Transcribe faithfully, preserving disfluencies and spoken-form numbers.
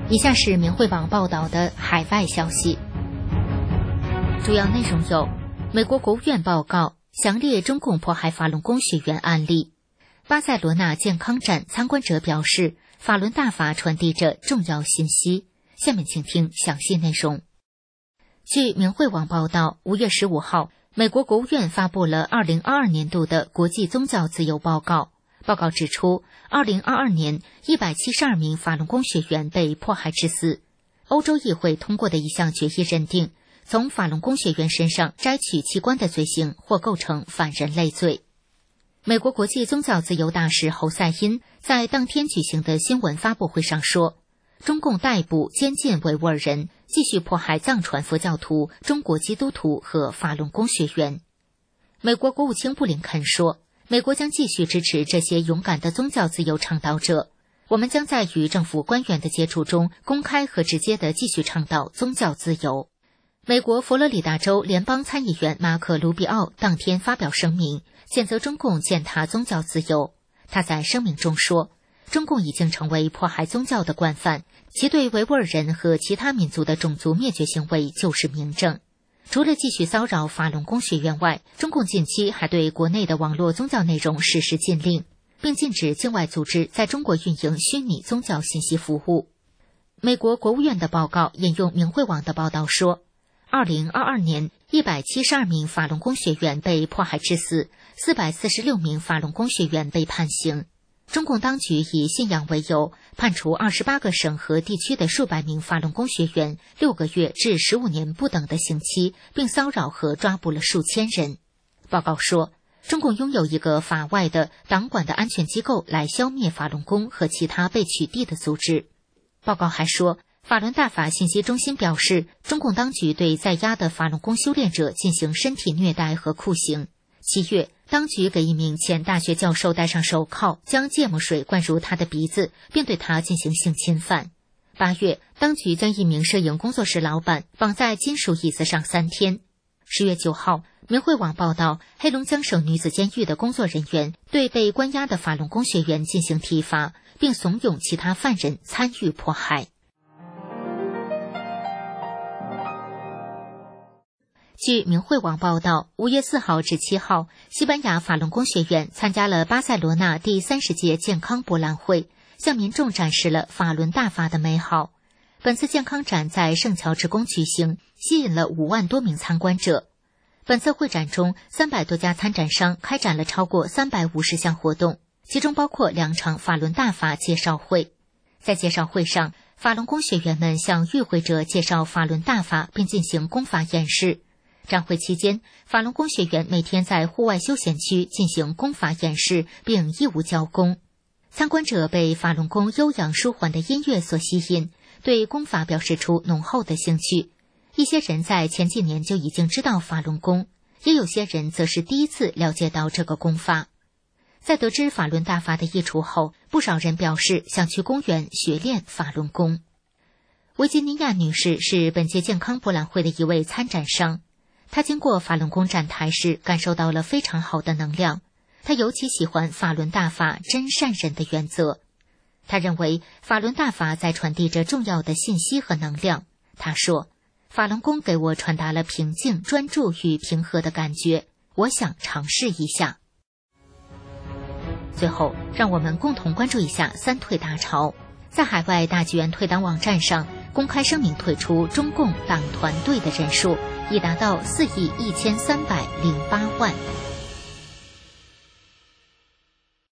以下是明慧网报道的海外消息，主要内容有：美国国务院报告详列中共迫害法轮功学员案例；巴塞罗那健康展参观者表示，法轮大法传递着重要信息。下面请听详细内容。据明慧网报道，五月十五号，美国国务院发布了二零二二年度的国际宗教自由报告。报告指出，二零二二年一百七十二名法轮功学员被迫害致死。欧洲议会通过的一项决议认定，从法轮功学员身上摘取器官的罪行或构成反人类罪。美国国际宗教自由大使侯赛因在当天举行的新闻发布会上说，中共逮捕、监禁维吾尔人，继续迫害藏传佛教徒、中国基督徒和法轮功学员。美国国务卿布林肯说，美国将继续支持这些勇敢的宗教自由倡导者，我们将在与政府官员的接触中公开和直接地继续倡导宗教自由。美国佛罗里达州联邦参议员马可·卢比奥当天发表声明，谴责中共践踏宗教自由。他在声明中说，中共已经成为迫害宗教的惯犯，其对维吾尔人和其他民族的种族灭绝行为就是明证。除了继续骚扰法轮功学员外，中共近期还对国内的网络宗教内容实施禁令，并禁止境外组织在中国运营虚拟宗教信息服务。美国国务院的报告引用明慧网的报道说，二零二二年一百七十二名法轮功学员被迫害致死，四百四十六名法轮功学员被判刑。中共当局以信仰为由，判处二十八个省和地区的数百名法轮功学员六个月至十五年不等的刑期，并骚扰和抓捕了数千人。报告说，中共拥有一个法外的党管的安全机构来消灭法轮功和其他被取缔的组织。报告还说，法轮大法信息中心表示，中共当局对在押的法轮功修炼者进行身体虐待和酷刑。七月，当局给一名前大学教授戴上手铐，将芥末水灌入他的鼻子，并对他进行性侵犯。八月，当局将一名摄影工作室老板绑在金属椅子上三天。十月九号，明慧网报道，黑龙江省女子监狱的工作人员对被关押的法轮功学员进行体罚，并怂恿其他犯人参与迫害。据明慧网报道，五月四号至七号，西班牙法轮功学员参加了巴塞罗那第三十届健康博览会，向民众展示了法轮大法的美好。本次健康展在圣乔治宫举行，吸引了五万多名参观者。本次会展中，三百多家参展商开展了超过三百五十项活动，其中包括两场法轮大法介绍会。在介绍会上，法轮功学员们向与会者介绍法轮大法，并进行功法演示。展会期间，法轮功学员每天在户外休闲区进行功法演示，并义务教功。参观者被法轮功悠扬舒缓的音乐所吸引，对功法表示出浓厚的兴趣。一些人在前几年就已经知道法轮功，也有些人则是第一次了解到这个功法。在得知法轮大法的益处后，不少人表示想去公园学练法轮功。维吉尼亚女士是本届健康博览会的一位参展商。他经过法轮功展台时，感受到了非常好的能量。他尤其喜欢法轮大法真善忍的原则。他认为法轮大法在传递着重要的信息和能量。他说，法轮功给我传达了平静、专注与平和的感觉，我想尝试一下。最后，让我们共同关注一下三退大潮。在海外大剧院退党网站上公开声明退出中共党团队的人数已达到四亿一千三百零八万。